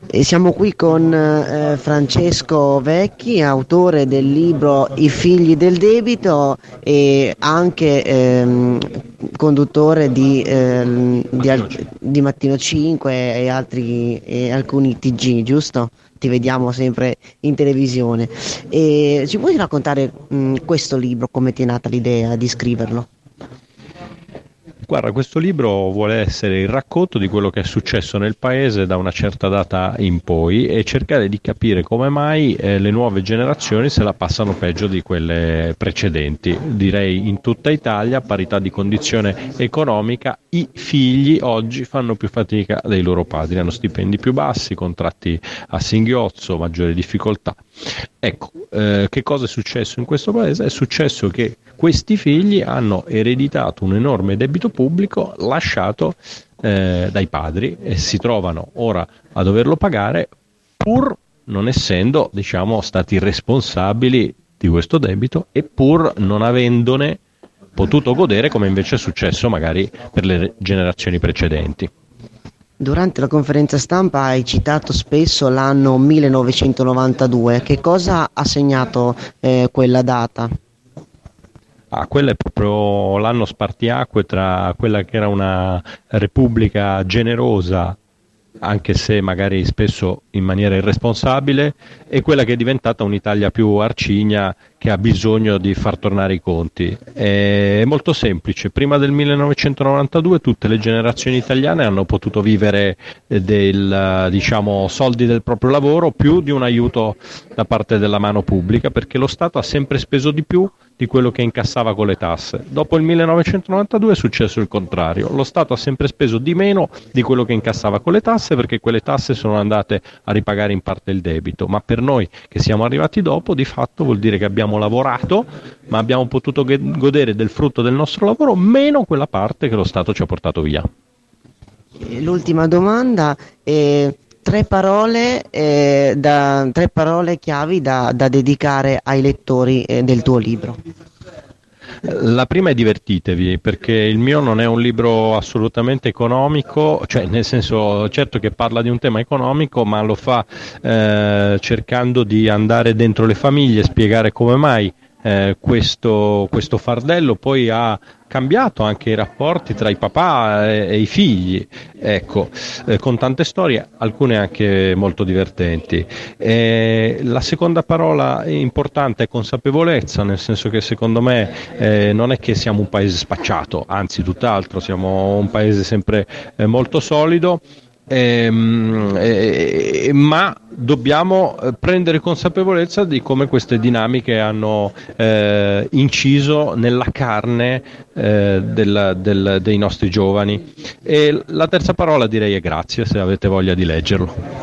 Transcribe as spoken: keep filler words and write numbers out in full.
E siamo qui con eh, Francesco Vecchi, autore del libro I figli del debito e anche ehm, conduttore di, ehm, di, al- di Mattino cinque e altri e alcuni T G, giusto? Ti vediamo sempre in televisione. E ci puoi raccontare mh, questo libro, come ti è nata l'idea di scriverlo? Guarda, questo libro vuole essere il racconto di quello che è successo nel paese da una certa data in poi e cercare di capire come mai eh, le nuove generazioni se la passano peggio di quelle precedenti. Direi in tutta Italia, a parità di condizione economica, i figli oggi fanno più fatica dei loro padri, hanno stipendi più bassi, contratti a singhiozzo, maggiori difficoltà. Ecco, eh, che cosa è successo in questo paese? È successo che questi figli hanno ereditato un enorme debito pubblico lasciato eh, dai padri e si trovano ora a doverlo pagare pur non essendo, diciamo, stati responsabili di questo debito e pur non avendone potuto godere come invece è successo magari per le generazioni precedenti. Durante la conferenza stampa hai citato spesso l'anno millenovecentonovantadue. Che cosa ha segnato eh, quella data? Ah, quello è proprio l'anno spartiacque tra quella che era una repubblica generosa, anche se magari spesso in maniera irresponsabile, e quella che è diventata un'Italia più arcigna che ha bisogno di far tornare i conti. È molto semplice: prima del millenovecentonovantadue tutte le generazioni italiane hanno potuto vivere eh, del, diciamo, soldi del proprio lavoro più di un aiuto da parte della mano pubblica, perché lo Stato ha sempre speso di più di quello che incassava con le tasse. Dopo il millenovecentonovantadue è successo il contrario: lo Stato ha sempre speso di meno di quello che incassava con le tasse, perché quelle tasse sono andate a ripagare in parte il debito. Ma per noi che siamo arrivati dopo, di fatto vuol dire che abbiamo lavorato, ma abbiamo potuto godere del frutto del nostro lavoro meno quella parte che lo Stato ci ha portato via. L'ultima domanda è tre parole, eh, da, tre parole chiavi da, da dedicare ai lettori eh, del tuo libro. La prima è divertitevi, perché il mio non è un libro assolutamente economico, cioè nel senso, certo che parla di un tema economico, ma lo fa eh, cercando di andare dentro le famiglie, spiegare come mai eh, questo, questo fardello poi ha cambiato anche i rapporti tra i papà e, e i figli, ecco, eh, con tante storie, alcune anche molto divertenti. Eh, la seconda parola importante è consapevolezza, nel senso che secondo me eh, non è che siamo un paese spacciato, anzi tutt'altro, siamo un paese sempre eh, molto solido. Ehm, eh, ma dobbiamo prendere consapevolezza di come queste dinamiche hanno eh, inciso nella carne eh, del, del, dei nostri giovani. E la terza parola direi è grazie, se avete voglia di leggerlo.